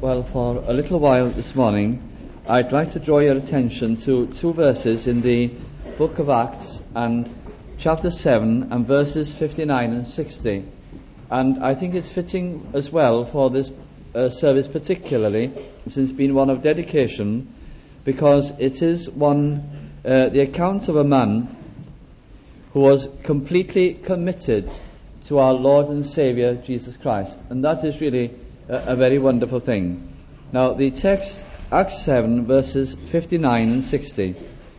Well, for a little while this morning, I'd like to draw your attention to two verses in the book of Acts and chapter 7 and verses 59 and 60. And I think it's fitting as well for this service particularly, since it's been one of dedication, because it is the account of a man who was completely committed to our Lord and Saviour Jesus Christ. And that is really a very wonderful thing. Now the text, Acts 7 verses 59 and 60.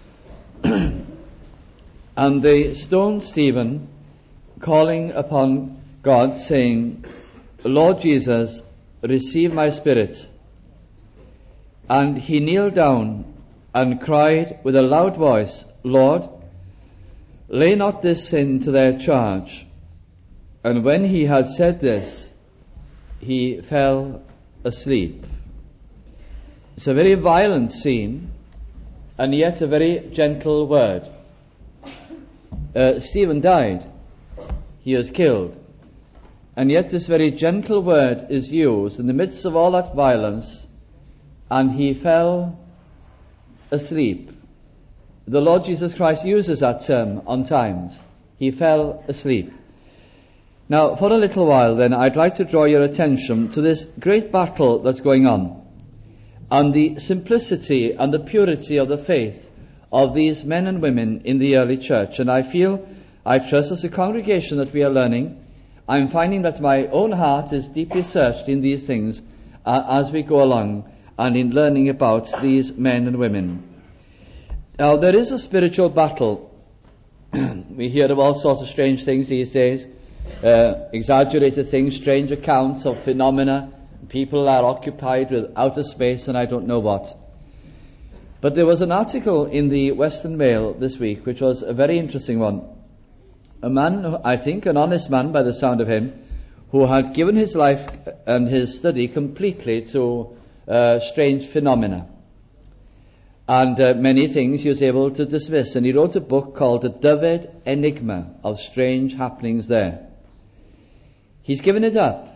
And they stoned Stephen, calling upon God, saying, Lord Jesus, receive my spirit. And he kneeled down and cried with a loud voice, Lord, lay not this sin to their charge. And when he had said this, he fell asleep. It's a very violent scene, and yet a very gentle word. Stephen died. He was killed. And yet this very gentle word is used in the midst of all that violence, and he fell asleep. The Lord Jesus Christ uses that term on times. He fell asleep. Now, for a little while then, I'd like to draw your attention to this great battle that's going on, and the simplicity and the purity of the faith of these men and women in the early church. And I trust as a congregation that we are learning, I'm finding that my own heart is deeply searched in these things as we go along and in learning about these men and women. Now, there is a spiritual battle. We hear of all sorts of strange things these days. Exaggerated things, strange accounts of phenomena. People are occupied with outer space and I don't know what. But there was an article in the Western Mail this week which was a very interesting one. A man, I think an honest man by the sound of him, who had given his life and his study completely to strange phenomena. And many things he was able to dismiss. And he wrote a book called The Dyfed Enigma of Strange Happenings There. He's given it up.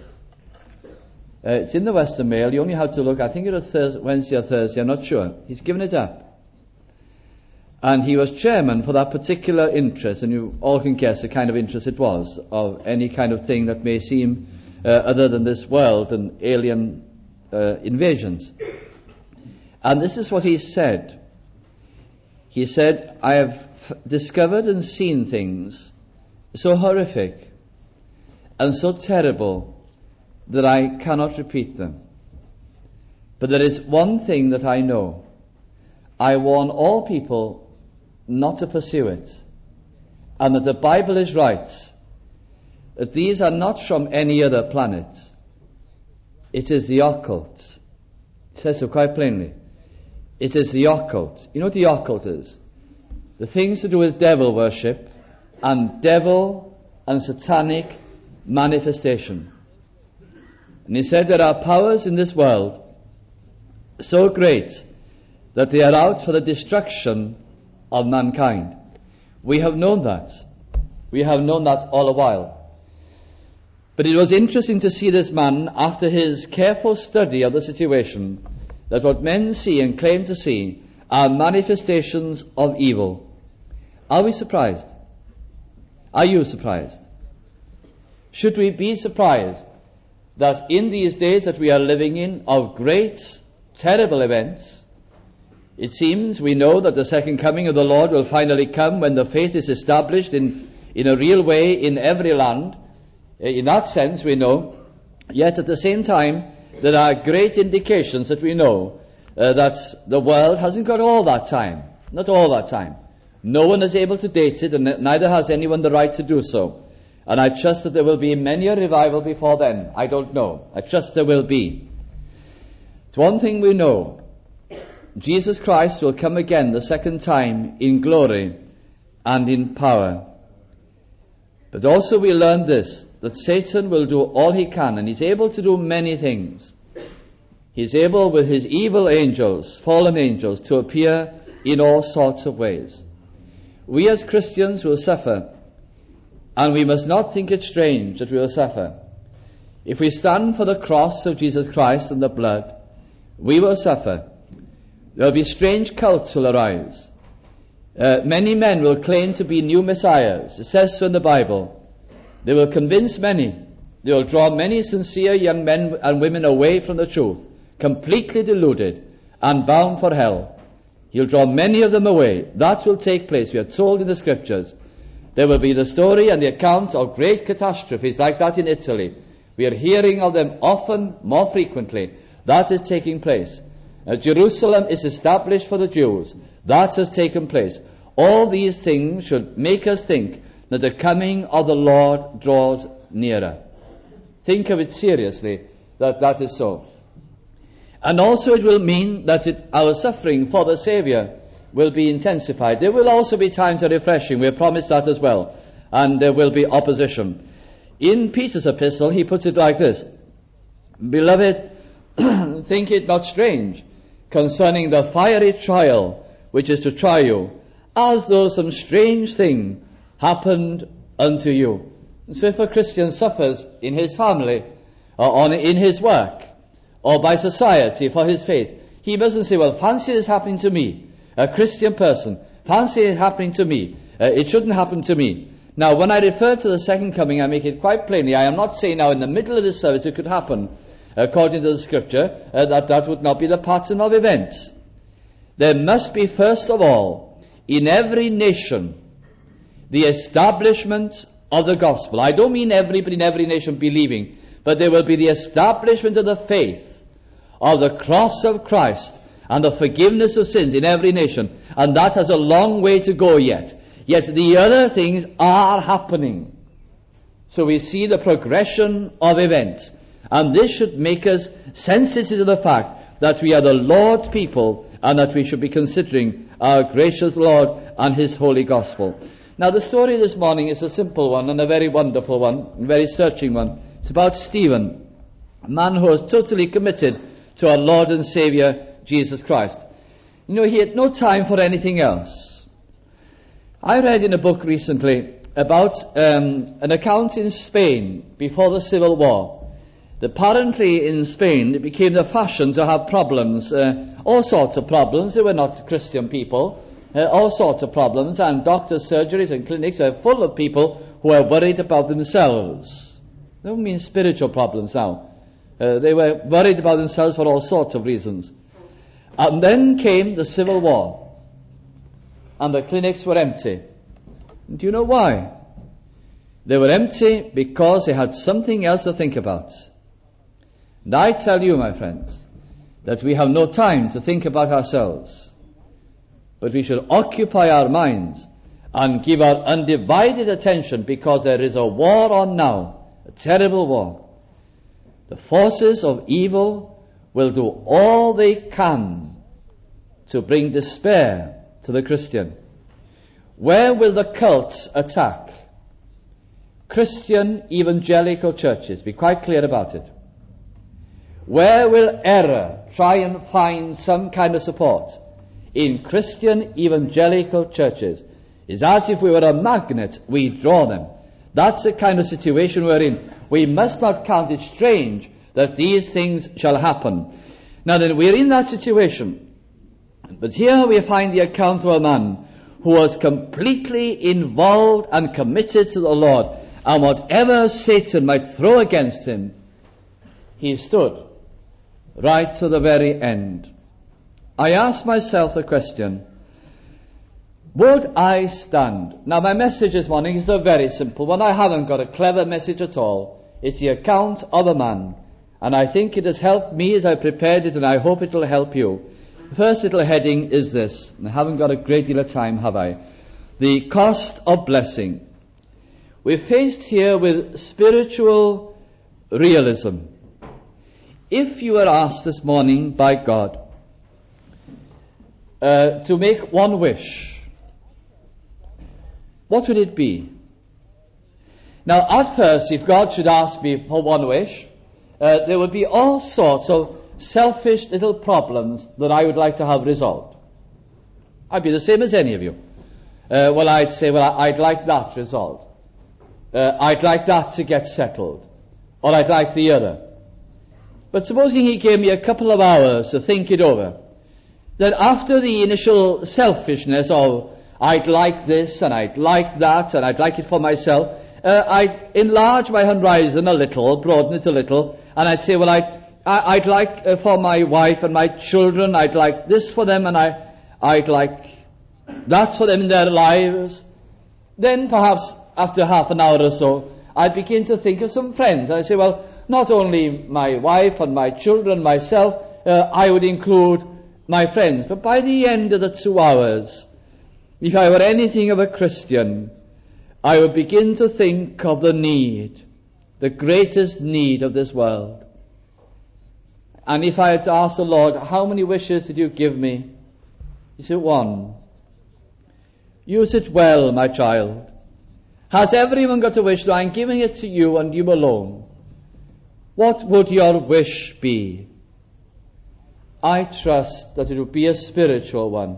It's in the Western Mail. You only have to look. I think it was Wednesday or Thursday. I'm not sure. He's given it up. And he was chairman for that particular interest. And you all can guess the kind of interest it was, of any kind of thing that may seem other than this world and alien invasions. And this is what he said. He said, I have discovered and seen things so horrific and so terrible that I cannot repeat them. But there is one thing that I know. I warn all people not to pursue it, and that the Bible is right, that these are not from any other planet. It is the occult. It says so quite plainly. It is the occult. You know what the occult is? The things to do with devil worship and devil and satanic manifestation. And he said there are powers in this world so great that they are out for the destruction of mankind. We have known that. We have known that all the while. But it was interesting to see this man, after his careful study of the situation, that what men see and claim to see are manifestations of evil. Are we surprised? Are you surprised? Should we be surprised that in these days that we are living in, of great, terrible events, it seems we know that the second coming of the Lord will finally come when the faith is established in a real way in every land. In that sense we know. Yet at the same time there are great indications that we know that the world hasn't got all that time. Not all that time. No one is able to date it, and neither has anyone the right to do so. And I trust that there will be many a revival before then. I don't know. I trust there will be. It's one thing we know. Jesus Christ will come again the second time in glory and in power. But also we learn this, that Satan will do all he can, and he's able to do many things. He's able with his evil angels, fallen angels, to appear in all sorts of ways. We as Christians will suffer. And we must not think it strange that we will suffer. If we stand for the cross of Jesus Christ and the blood, we will suffer. There will be strange cults will arise. Many men will claim to be new messiahs. It says so in the Bible. They will convince many. They will draw many sincere young men and women away from the truth, completely deluded and bound for hell. He'll draw many of them away. That will take place. We are told in the Scriptures. There will be the story and the account of great catastrophes like that in Italy. We are hearing of them often, more frequently. That is taking place. Jerusalem is established for the Jews. That has taken place. All these things should make us think that the coming of the Lord draws nearer. Think of it seriously, that is so. And also it will mean that our suffering for the Saviour will be intensified. There will also be times of refreshing. We are promised that as well. And there will be opposition. In Peter's epistle, he puts it like this: Beloved, think it not strange concerning the fiery trial which is to try you, as though some strange thing happened unto you. So if a Christian suffers in his family, or in his work, or by society for his faith, he mustn't say, well, fancy this happening to me, a Christian person. Fancy it happening to me. It shouldn't happen to me. Now, when I refer to the second coming, I make it quite plainly. I am not saying now in the middle of this service it could happen. According to the Scripture, that would not be the pattern of events. There must be, first of all, in every nation, the establishment of the gospel. I don't mean everybody in every nation believing, but there will be the establishment of the faith of the cross of Christ and the forgiveness of sins in every nation. And that has a long way to go yet. Yet the other things are happening. So we see the progression of events. And this should make us sensitive to the fact that we are the Lord's people and that we should be considering our gracious Lord and His holy gospel. Now the story this morning is a simple one and a very wonderful one, a very searching one. It's about Stephen, a man who was totally committed to our Lord and Saviour, Jesus Christ. You know, he had no time for anything else. I read in a book recently about an account in Spain before the Civil War. Apparently in Spain it became the fashion to have problems, all sorts of problems. They were not Christian people, all sorts of problems, and doctors' surgeries and clinics were full of people who were worried about themselves. They don't mean spiritual problems now. They were worried about themselves for all sorts of reasons. And then came the Civil War, and the clinics were empty. Do you know why? They were empty because they had something else to think about. And I tell you, my friends, that we have no time to think about ourselves, but we should occupy our minds and give our undivided attention, because there is a war on now, a terrible war. The forces of evil will do all they can to bring despair to the Christian. Where will the cults attack? Christian evangelical churches. Be quite clear about it. Where will error try and find some kind of support? In Christian evangelical churches. It's as if we were a magnet, we draw them. That's the kind of situation we're in. We must not count it strange that these things shall happen. Now then, we're in that situation. But here we find the account of a man who was completely involved and committed to the Lord. And whatever Satan might throw against him, he stood right to the very end. I asked myself the question, would I stand? Now my message this morning is a very simple one. I haven't got a clever message at all. It's the account of a man. And I think it has helped me as I prepared it, and I hope it will help you. The first little heading is this. I haven't got a great deal of time, have I? The cost of blessing. We're faced here with spiritual realism. If you were asked this morning by God to make one wish, what would it be? Now, at first, if God should ask me for one wish, there would be all sorts of selfish little problems that I would like to have resolved. I'd be the same as any of you. I'd say, I'd like that resolved. I'd like that to get settled. or I'd like the other. But supposing he gave me a couple of hours to think it over, that after the initial selfishness of I'd like this and I'd like that and I'd like it for myself, I'd enlarge my horizon a little, broaden it a little, and I'd say, well, I'd like for my wife and my children, I'd like this for them, and I'd like that for them in their lives. Then perhaps after half an hour or so, I'd begin to think of some friends. I'd say, well, not only my wife and my children, myself, I would include my friends. But by the end of the 2 hours, if I were anything of a Christian, I would begin to think of the need, the greatest need of this world. And if I had to ask the Lord, how many wishes did you give me? He said, 1. Use it well, my child. Has everyone got a wish? No, I'm giving it to you and you alone. What would your wish be? I trust that it will be a spiritual one.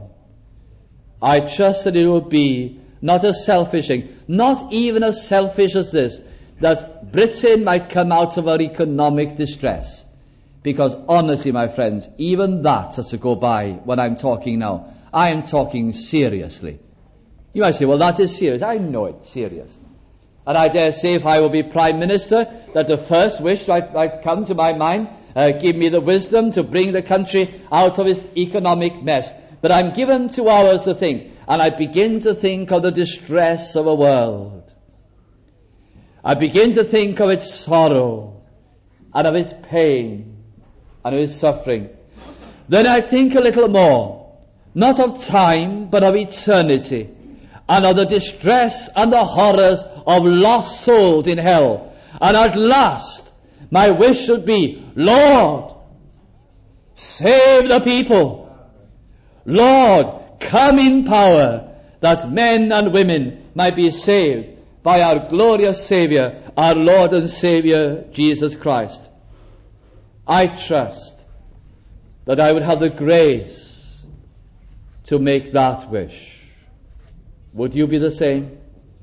I trust that it will be not a selfish thing, not even as selfish as this, that Britain might come out of her economic distress. Because honestly, my friends, even that has to go by when I'm talking now. I am talking seriously. You might say, well, that is serious. I know it's serious. And I dare say if I will be Prime Minister, that the first wish might come to my mind, give me the wisdom to bring the country out of its economic mess. But I'm given 2 hours to think, and I begin to think of the distress of a world. I begin to think of its sorrow, and of its pain, and of its suffering. Then I think a little more, not of time, but of eternity, and of the distress and the horrors of lost souls in hell. And at last, my wish should be, Lord, save the people. Lord, come in power, that men and women might be saved by our glorious Saviour, our Lord and Saviour, Jesus Christ. I trust that I would have the grace to make that wish. Would you be the same?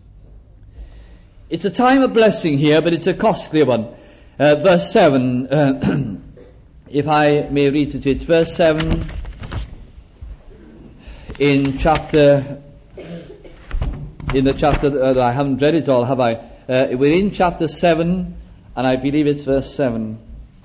It's a time of blessing here, but it's a costly one. Verse 7, if I may read it, it's verse 7 in the chapter, I haven't read it all, have I? We're in chapter 7, and I believe it's verse 7.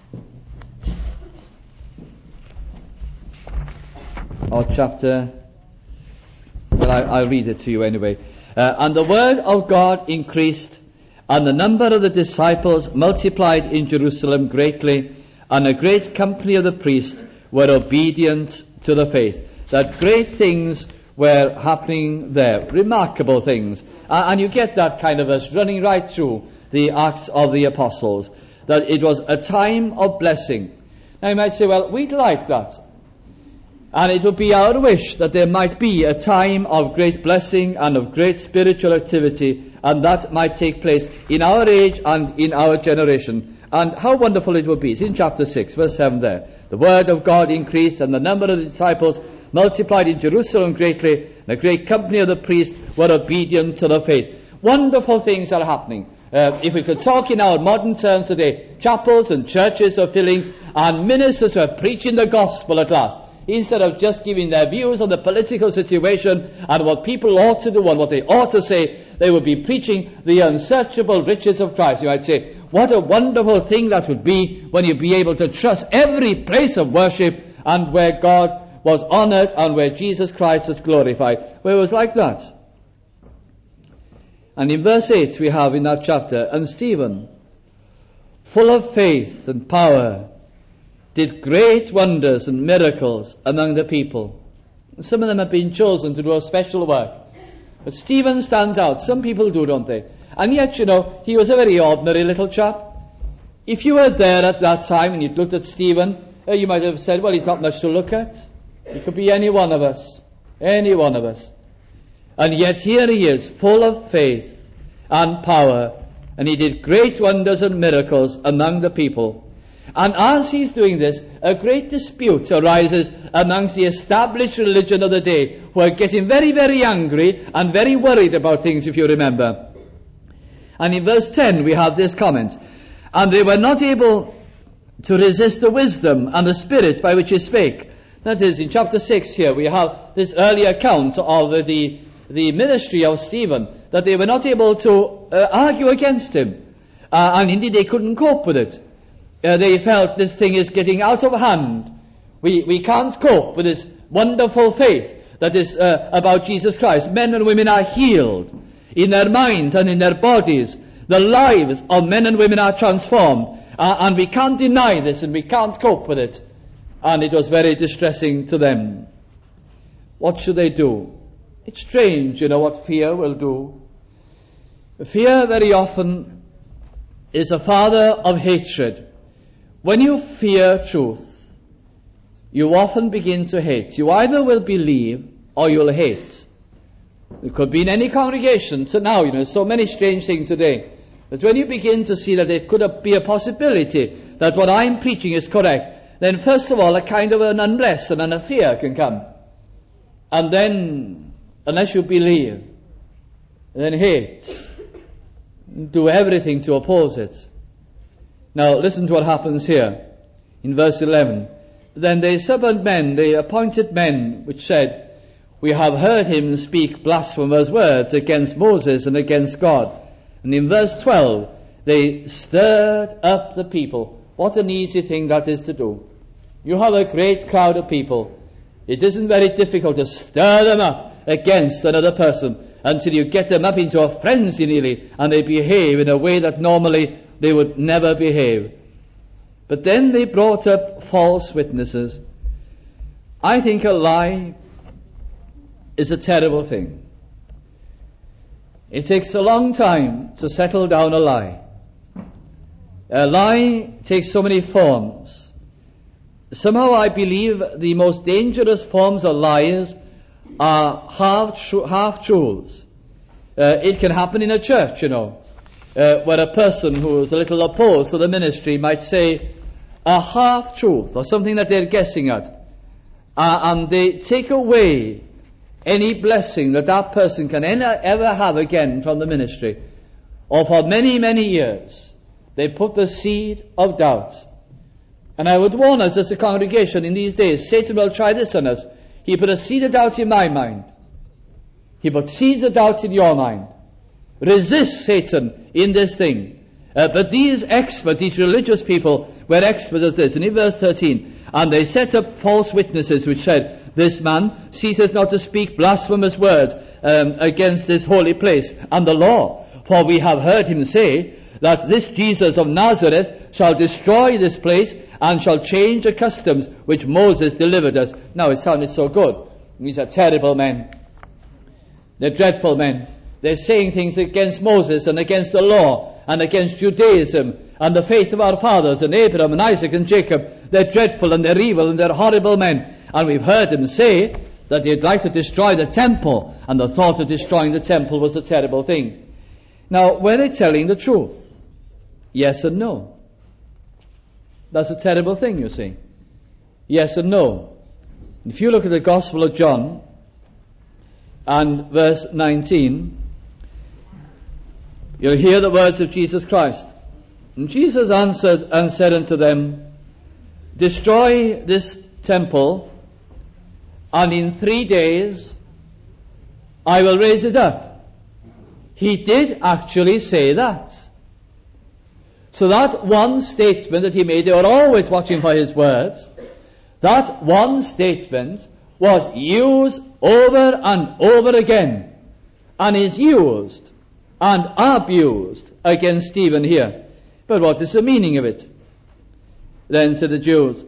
Or chapter, well, I'll read it to you anyway. And the word of God increased, and the number of the disciples multiplied in Jerusalem greatly, and a great company of the priests were obedient to the faith. That great things were happening there, remarkable things. And you get that kind of us running right through the Acts of the Apostles, that it was a time of blessing. Now you might say, well, we'd like that. And it would be our wish that there might be a time of great blessing and of great spiritual activity, and that might take place in our age and in our generation. And how wonderful it would be. It's in chapter 6, verse 7 there. The word of God increased, and the number of the disciples multiplied in Jerusalem greatly, and a great company of the priests were obedient to the faith. Wonderful things are happening. If we could talk in our modern terms today, chapels and churches are filling, and ministers are preaching the gospel at last. Instead of just giving their views on the political situation and what people ought to do and what they ought to say, they would be preaching the unsearchable riches of Christ. You might say, what a wonderful thing that would be when you'd be able to trust every place of worship and where God was honored and where Jesus Christ was glorified. Well, it was like that. And in verse 8 we have in that chapter, and Stephen, full of faith and power, did great wonders and miracles among the people. Some of them have been chosen to do a special work. But Stephen stands out. Some people do, don't they? And yet, you know, he was a very ordinary little chap. If you were there at that time and you looked at Stephen, you might have said, well, he's not much to look at. He could be any one of us. Any one of us. And yet here he is, full of faith and power. And he did great wonders and miracles among the people. And as he's doing this, a great dispute arises amongst the established religion of the day, who are getting very, very angry and very worried about things, if you remember. And in verse 10 we have this comment, and they were not able to resist the wisdom and the spirit by which he spake. That is, in chapter 6 here, we have this early account of the ministry of Stephen, that they were not able to argue against him. And indeed they couldn't cope with it. They felt this thing is getting out of hand. We can't cope with this wonderful faith that is about Jesus Christ. Men and women are healed in their minds and in their bodies. The lives of men and women are transformed. And we can't deny this, and we can't cope with it. And it was very distressing to them. What should they do? It's strange, what fear will do. Fear very often is a father of hatred. When you fear truth, you often begin to hate. You either will believe or you'll hate. It could be in any congregation. So now, so many strange things today. But when you begin to see that it could be a possibility that what I'm preaching is correct, then first of all a kind of an unrest and a fear can come. And then, unless you believe, then hate. Do everything to oppose it. Now listen to what happens here in verse 11. Then they summoned men, they appointed men, which said, we have heard him speak blasphemous words against Moses and against God. And in verse 12, they stirred up the people. What an easy thing that is to do. You have a great crowd of people. It isn't very difficult to stir them up against another person until you get them up into a frenzy nearly, and they behave in a way that normally they would never behave. But then they brought up false witnesses. I think a lie is a terrible thing. It takes a long time to settle down a lie. A lie takes so many forms. Somehow I believe the most dangerous forms of lies are half-truths. It can happen in a church, where a person who is a little opposed to the ministry might say a half-truth or something that they're guessing at. And they take away any blessing that person can ever have again from the ministry. Or for many, many years, they put the seed of doubt. And I would warn us as a congregation in these days, Satan will try this on us. He put a seed of doubt in my mind. He put seeds of doubt in your mind. Resist Satan in this thing. But these experts, these religious people, were experts at this. And in verse 13, and they set up false witnesses which said, this man ceases not to speak blasphemous words against this holy place and the law. For we have heard him say that this Jesus of Nazareth shall destroy this place and shall change the customs which Moses delivered us. Now it sounded so good. These are terrible men. They're dreadful men. They're saying things against Moses and against the law and against Judaism and the faith of our fathers and Abraham and Isaac and Jacob. They're dreadful and they're evil and they're horrible men. And we've heard them say that they'd like to destroy the temple, and the thought of destroying the temple was a terrible thing. Now, were they telling the truth? Yes and no. That's a terrible thing, you see. Yes and no. If you look at the Gospel of John and verse 19, you'll hear the words of Jesus Christ. And Jesus answered and said unto them, destroy this temple, and in 3 days I will raise it up. He did actually say that. So that one statement that he made, they were always watching for his words, that one statement was used over and over again, and is used and abused against Stephen here. But what is the meaning of it? Then said the Jews,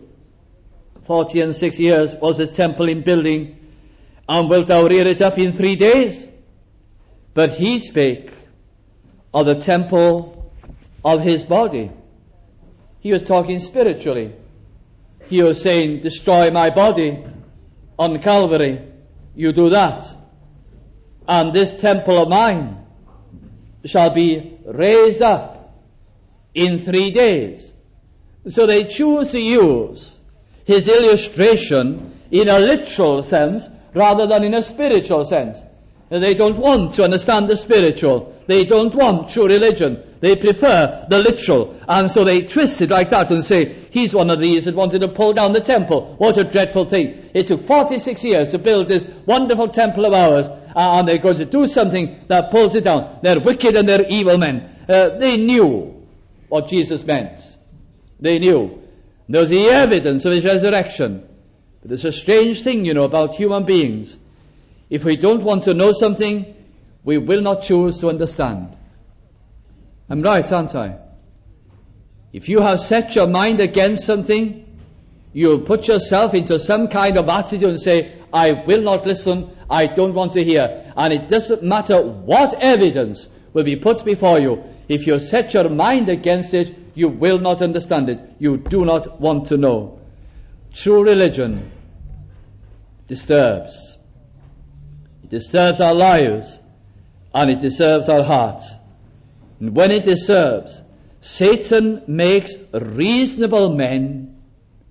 40 and 6 years was his temple in building, and wilt thou rear it up in 3 days? But he spake of the temple of his body. He was talking spiritually. He was saying, destroy my body on Calvary. You do that. And this temple of mine shall be raised up in 3 days. So they choose to use his illustration in a literal sense rather than in a spiritual sense. They don't want to understand the spiritual. They don't want true religion. They prefer the literal. And so they twist it like that and say, he's one of these that wanted to pull down the temple. What a dreadful thing. It took 46 years to build this wonderful temple of ours. And they're going to do something that pulls it down. They're wicked and they're evil men. They knew what Jesus meant. They knew. There was the evidence of his resurrection. But it's a strange thing, about human beings. If we don't want to know something, we will not choose to understand. I'm right, aren't I? If you have set your mind against something, you'll put yourself into some kind of attitude and say, I will not listen, I don't want to hear. And it doesn't matter what evidence will be put before you. If you set your mind against it, you will not understand it. You do not want to know. True religion disturbs. It disturbs our lives, and it disturbs our hearts. And when it disturbs, Satan makes reasonable men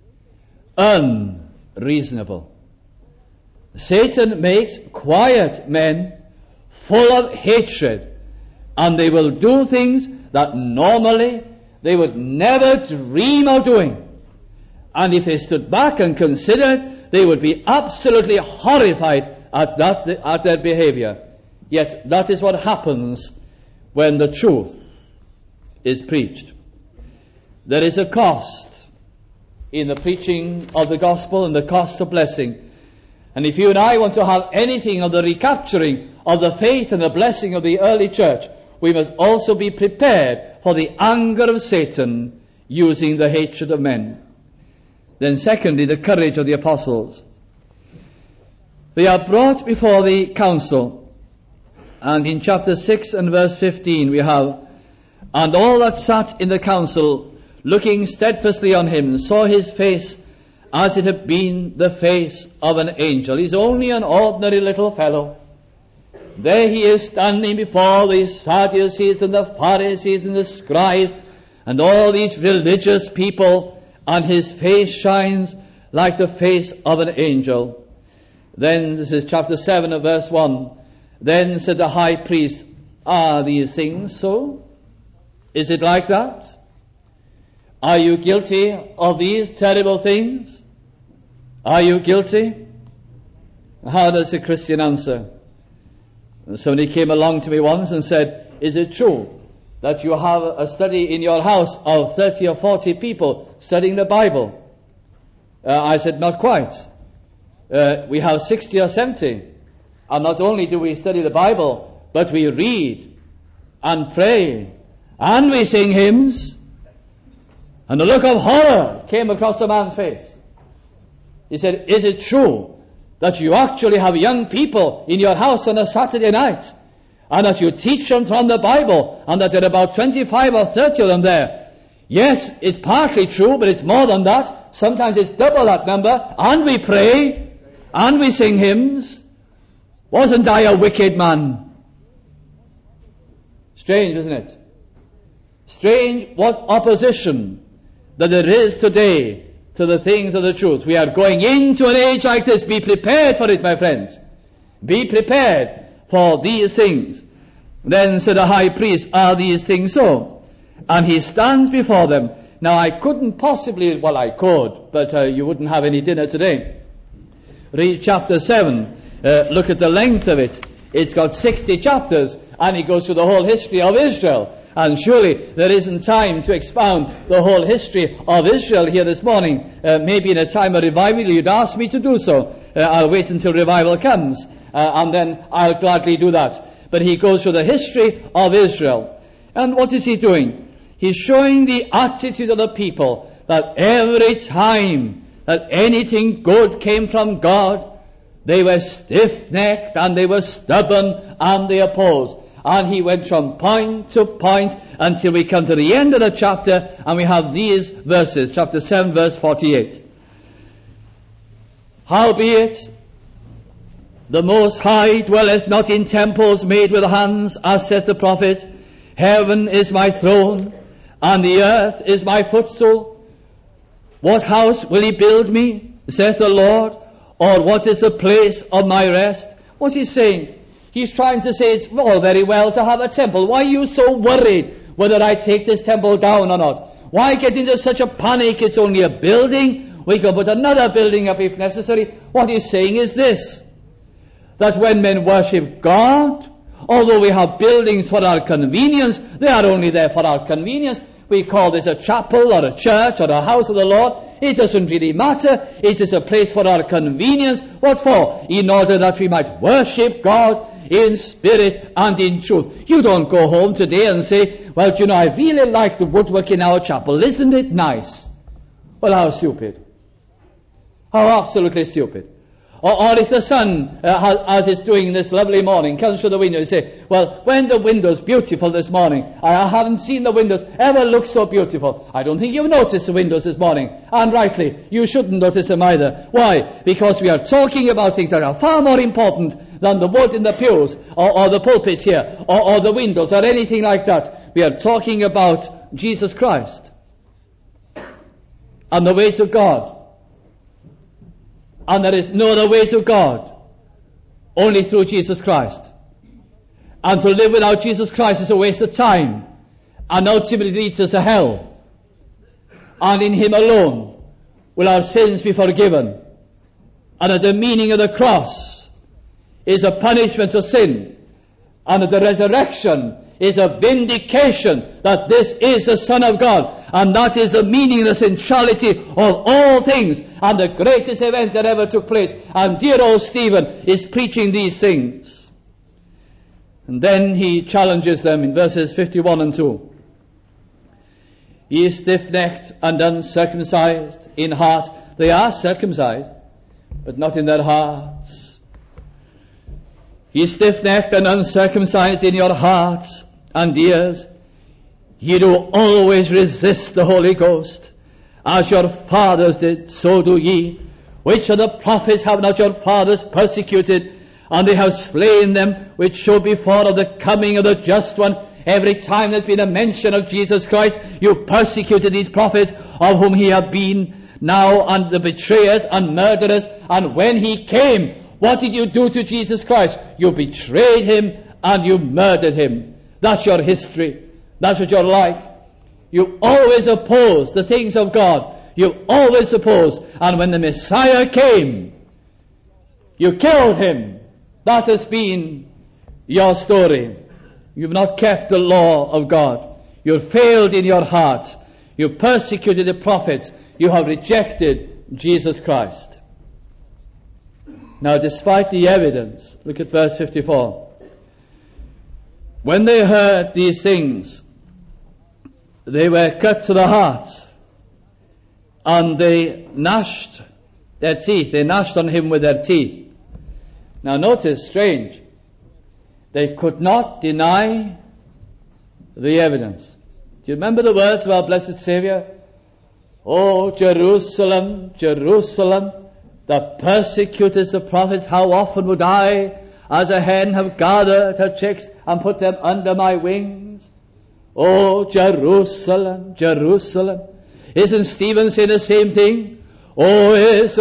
unreasonable. Satan makes quiet men full of hatred, and they will do things that normally they would never dream of doing. And if they stood back and considered, they would be absolutely horrified at their behavior. Yet that is what happens when the truth is preached. There is a cost in the preaching of the gospel and the cost of blessing. And if you and I want to have anything of the recapturing of the faith and the blessing of the early church, we must also be prepared for the anger of Satan using the hatred of men. Then secondly, the courage of the apostles. They are brought before the council, and in chapter 6 and verse 15 we have, and all that sat in the council, looking steadfastly on him, saw his face as it had been the face of an angel. He's only an ordinary little fellow. There he is standing before the Sadducees and the Pharisees and the scribes and all these religious people, and his face shines like the face of an angel. Then, this is chapter 7 of verse 1, then said the high priest, are these things so? Is it like that? Are you guilty of these terrible things? Are you guilty? How does a Christian answer? Somebody came along to me once and said, is it true that you have a study in your house of 30 or 40 people studying the Bible? I said, not quite. We have 60 or 70. And not only do we study the Bible, but we read and pray and we sing hymns. And a look of horror came across the man's face. He said, is it true that you actually have young people in your house on a Saturday night, and that you teach them from the Bible, and that there are about 25 or 30 of them there? Yes, it's partly true, but it's more than that. Sometimes it's double that number, and we pray, and we sing hymns. Wasn't I a wicked man? Strange, isn't it? Strange what opposition that there is today to the things of the truth. We are going into an age like this. Be prepared for it, my friends. Be prepared for these things. Then said the high priest, are these things so? And he stands before them. Now I couldn't possibly, well I could, but you wouldn't have any dinner today. Read chapter 7. Look at the length of it. It's got 60 chapters, and it goes through the whole history of Israel. And surely there isn't time to expound the whole history of Israel here this morning. Maybe in a time of revival you'd ask me to do so. I'll wait until revival comes, and then I'll gladly do that. But he goes through the history of Israel. And what is he doing? He's showing the attitude of the people, that every time that anything good came from God, they were stiff-necked and they were stubborn and they opposed. And he went from point to point until we come to the end of the chapter, and we have these verses, chapter 7, verse 48. Howbeit, the Most High dwelleth not in temples made with hands, as saith the prophet, heaven is my throne, and the earth is my footstool. What house will he build me, saith the Lord, or what is the place of my rest? What's he saying? He's trying to say it's all very well to have a temple. Why are you so worried whether I take this temple down or not? Why get into such a panic? It's only a building. We can put another building up if necessary. What he's saying is this, that when men worship God, although we have buildings for our convenience, they are only there for our convenience. We call this a chapel or a church or a house of the Lord. It doesn't really matter. It is a place for our convenience. What for? In order that we might worship God in spirit and in truth. You don't go home today and say, well, you know, I really like the woodwork in our chapel. Isn't it nice? Well, how stupid. How absolutely stupid. Or if the sun, as it's doing this lovely morning, comes through the window and say, well, when the window's beautiful this morning, I haven't seen the windows ever look so beautiful. I don't think you've noticed the windows this morning. And rightly, you shouldn't notice them either. Why? Because we are talking about things that are far more important than the wood in the pews, or the pulpits here, or the windows, or anything like that. We are talking about Jesus Christ and the way to God. And there is no other way to God, only through Jesus Christ. And to live without Jesus Christ is a waste of time, and ultimately leads us to hell. And in Him alone will our sins be forgiven. And that the meaning of the cross is a punishment for sin, and that the resurrection is a vindication that this is the Son of God. And that is the meaning, the centrality of all things, and the greatest event that ever took place. And dear old Stephen is preaching these things. And then he challenges them in verses 51 and 2. Ye stiff-necked and uncircumcised in heart. They are circumcised, but not in their hearts. Ye stiff-necked and uncircumcised in your hearts and ears. Ye do always resist the Holy Ghost. As your fathers did, so do ye. Which of the prophets have not your fathers persecuted? And they have slain them which showed before of the coming of the just one. Every time there's been a mention of Jesus Christ, you persecuted these prophets, of whom he have been now, and the betrayers and murderers. And when he came, what did you do to Jesus Christ? You betrayed him and you murdered him. That's your history. That's what you're like. You always oppose the things of God. You always oppose. And when the Messiah came, you killed him. That has been your story. You've not kept the law of God. You've failed in your hearts. You persecuted the prophets. You have rejected Jesus Christ. Now, despite the evidence, look at verse 54. When they heard these things, they were cut to the heart, and they gnashed their teeth. They gnashed on him with their teeth. Now notice, strange, they could not deny the evidence. Do you remember the words of our blessed Saviour? Oh, Jerusalem, Jerusalem, that persecutest the prophets, how often would I, as a hen, have gathered her chicks and put them under my wings? Oh, Jerusalem, Jerusalem. Isn't Stephen saying the same thing? Oh,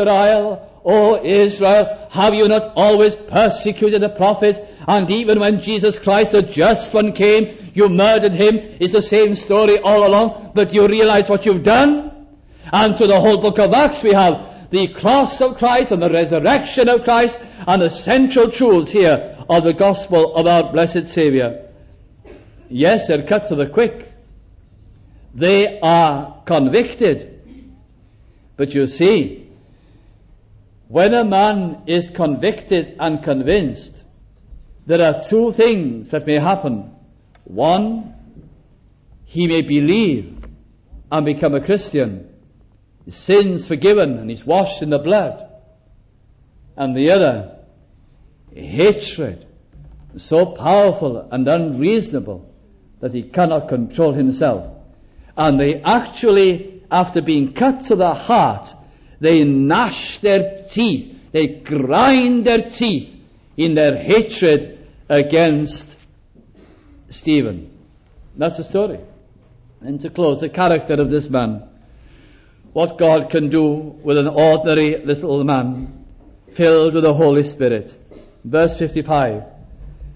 Israel, have you not always persecuted the prophets? And even when Jesus Christ, the just one, came, you murdered him. It's the same story all along, but you realize what you've done? And through the whole book of Acts we have the cross of Christ and the resurrection of Christ and the central truths here of the gospel of our blessed Saviour. Yes, they're cut to the quick. They are convicted. But you see, when a man is convicted and convinced, there are two things that may happen. One, he may believe and become a Christian. His sins forgiven and he's washed in the blood. And the other, hatred, so powerful and unreasonable that he cannot control himself. And they actually, after being cut to the heart, they gnash their teeth, they grind their teeth in their hatred against Stephen. That's the story. And to close, the character of this man. What God can do with an ordinary little man filled with the Holy Spirit. Verse 55.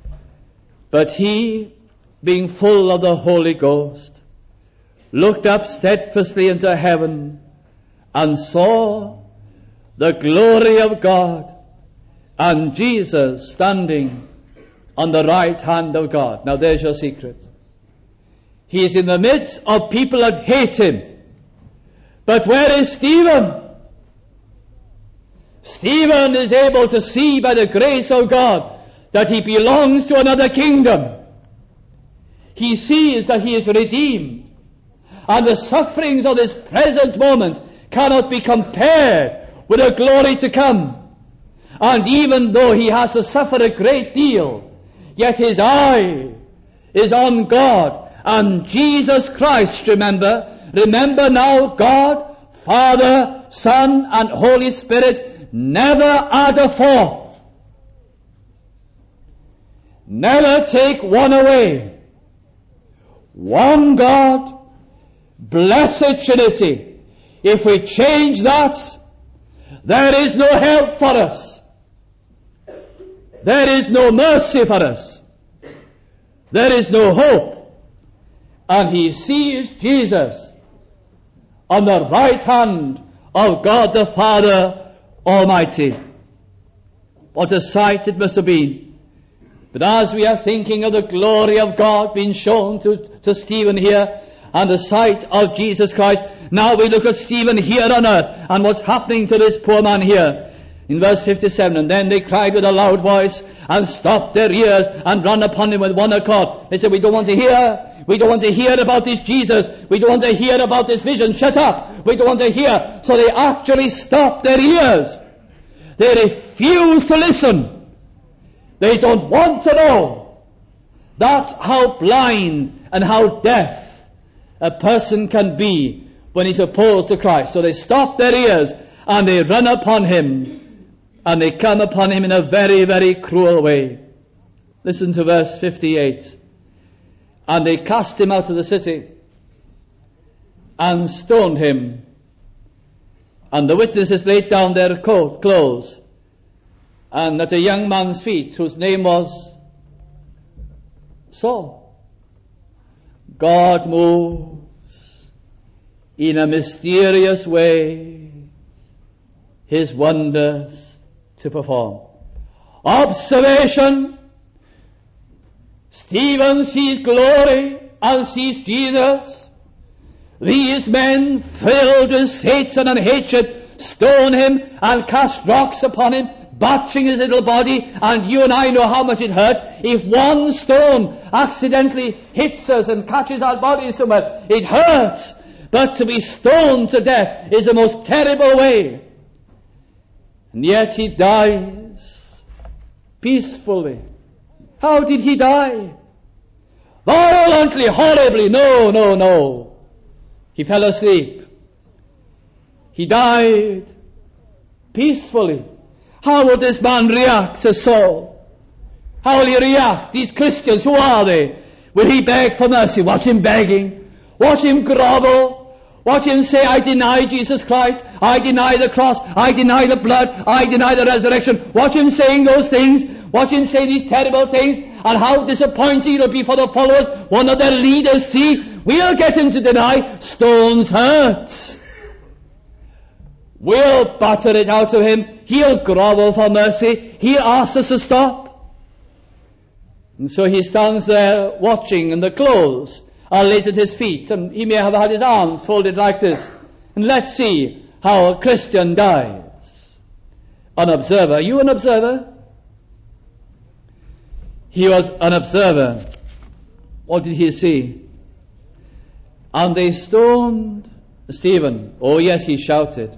But he, being full of the Holy Ghost, looked up steadfastly into heaven and saw the glory of God and Jesus standing on the right hand of God. Now there's your secret. He is in the midst of people that hate him. But where is Stephen? Stephen is able to see by the grace of God that he belongs to another kingdom. He sees that he is redeemed. And the sufferings of this present moment cannot be compared with the glory to come. And even though he has to suffer a great deal, yet his eye is on God and Jesus Christ, remember. Remember now, God, Father, Son, and Holy Spirit never add a fourth. Never take one away. One God, blessed Trinity. If we change that, there is no help for us. There is no mercy for us. There is no hope. And he sees Jesus on the right hand of God the Father Almighty. What a sight it must have been. But as we are thinking of the glory of God being shown to Stephen here, and the sight of Jesus Christ, now we look at Stephen here on earth, and what's happening to this poor man here. In verse 57, and then they cried with a loud voice, and stopped their ears, and ran upon him with one accord. They said, we don't want to hear. We don't want to hear about this Jesus. We don't want to hear about this vision. Shut up. We don't want to hear. So they actually stopped their ears. They refuse to listen. They don't want to know. That's how blind and how deaf a person can be when he's opposed to Christ. So they stop their ears and they run upon him, and they come upon him in a very, very cruel way. Listen to verse 58. And they cast him out of the city and stoned him. And the witnesses laid down their clothes, and at a young man's feet, whose name was Saul. God moves in a mysterious way his wonders to perform. Observation. Stephen sees glory and sees Jesus. These men, filled with Satan and hatred, stone him and cast rocks upon him, battering his little body, and you and I know how much it hurts. If one stone accidentally hits us and catches our body somewhere, it hurts. But to be stoned to death is the most terrible way. And yet he dies peacefully. How did he die? Violently, horribly. No. He fell asleep. He died peacefully. How would this man react, says Saul? How will he react? These Christians, who are they? Will he beg for mercy? Watch him begging. Watch him grovel. Watch him say, I deny Jesus Christ. I deny the cross. I deny the blood. I deny the resurrection. Watch him saying those things. Watch him say these terrible things. And how disappointing it will be for the followers. One of their leaders, see, we'll get him to deny. Stones hurt. We'll batter it out of him. He'll grovel for mercy. He'll ask us to stop. And so he stands there watching, and the clothes are laid at his feet, and he may have had his arms folded like this. And let's see how a Christian dies. An observer. Are you an observer? He was an observer. What did he see? And they stoned Stephen. Oh yes, he shouted,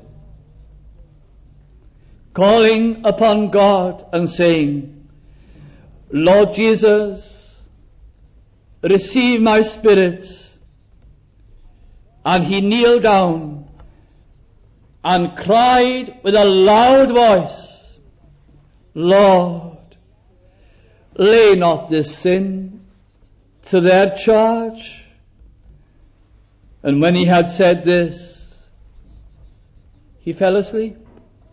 calling upon God and saying, Lord Jesus, receive my spirit. And he kneeled down and cried with a loud voice, Lord, lay not this sin to their charge. And when he had said this, he fell asleep.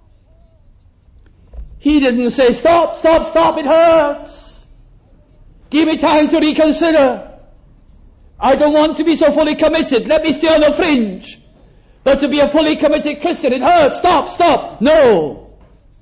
He didn't say, stop, it hurts. Give me time to reconsider. I don't want to be so fully committed. Let me stay on the fringe. But to be a fully committed Christian, it hurts. Stop. No.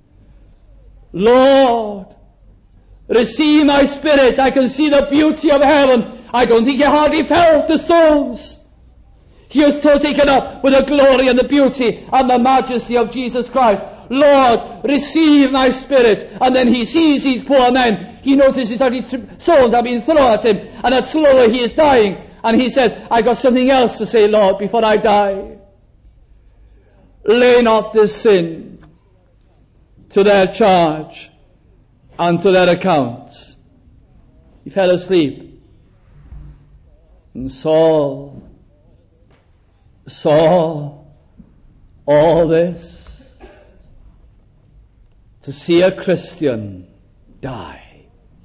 Lord, receive my spirit. I can see the beauty of heaven. I don't think he hardly felt the stones. He was so taken up with the glory and the beauty and the majesty of Jesus Christ. Lord, receive my spirit. And then he sees these poor men. He notices that his stones have been thrown at him, and that slowly he is dying. And he says, I got something else to say, Lord, before I die. Lay not this sin to their charge and to their account. He fell asleep. And Saul saw all this to see a Christian die.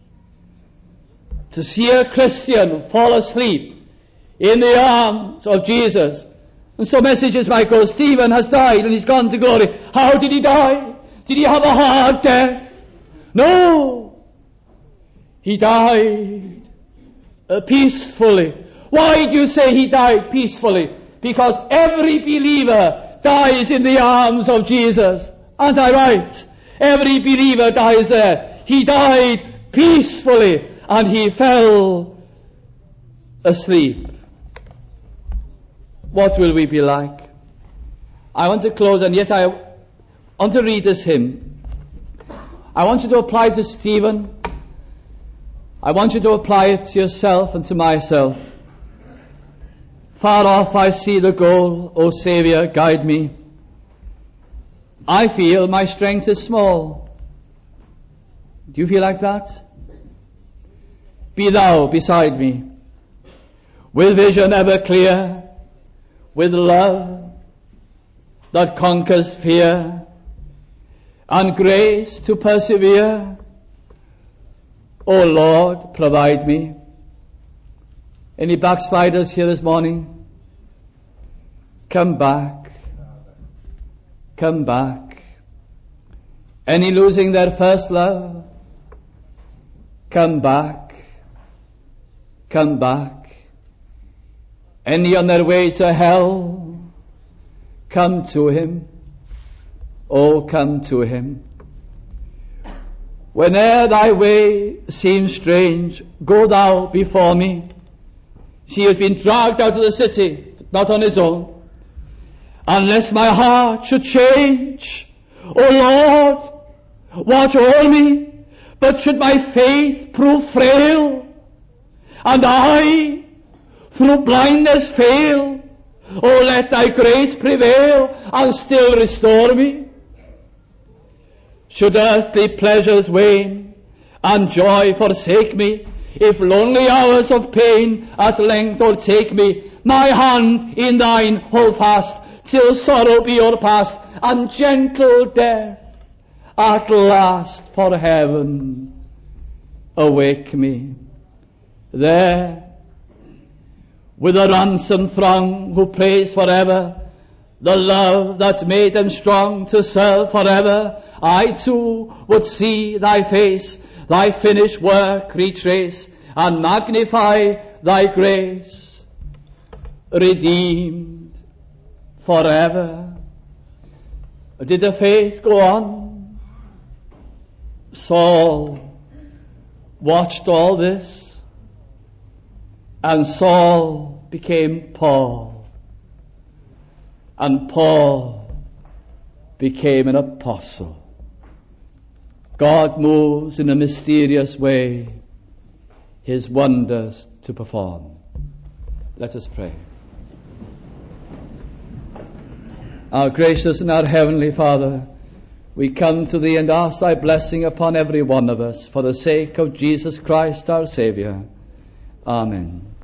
To see a Christian fall asleep in the arms of Jesus. And so messages might go, Stephen has died and he's gone to glory. How did he die? Did he have a hard death? No. He died peacefully. Why do you say he died peacefully? Because every believer dies in the arms of Jesus. Aren't I right? Every believer dies there. He died peacefully and he fell asleep. What will we be like? I want to close, and yet I want to read this hymn. I want you to apply it to Stephen. I want you to apply it to yourself and to myself. Far off I see the goal, O Saviour, guide me. I feel my strength is small. Do you feel like that? Be thou beside me, with vision ever clear, with love that conquers fear, and grace to persevere. O Lord, provide me. Any backsliders here this morning? Come back. Come back. Any losing their first love? Come back. Come back. Any on their way to hell? Come to him. Oh, come to him. Whene'er thy way seems strange, go thou before me. He has been dragged out of the city, not on his own. Unless my heart should change, O Lord, watch o'er me. But should my faith prove frail, and I through blindness fail, oh, let thy grace prevail and still restore me. Should earthly pleasures wane and joy forsake me, if lonely hours of pain at length o'ertake me, my hand in thine hold fast, till sorrow be o'erpast, and gentle death at last for heaven awake me. There, with a ransomed throng who praise forever the love that made them strong to serve forever, I too would see thy face, thy finished work retrace, and magnify thy grace, redeemed forever. Did the faith go on? Saul watched all this, and Saul became Paul, and Paul became an apostle. God moves in a mysterious way his wonders to perform. Let us pray. Our gracious and our heavenly Father, we come to thee and ask thy blessing upon every one of us for the sake of Jesus Christ our Saviour. Amen.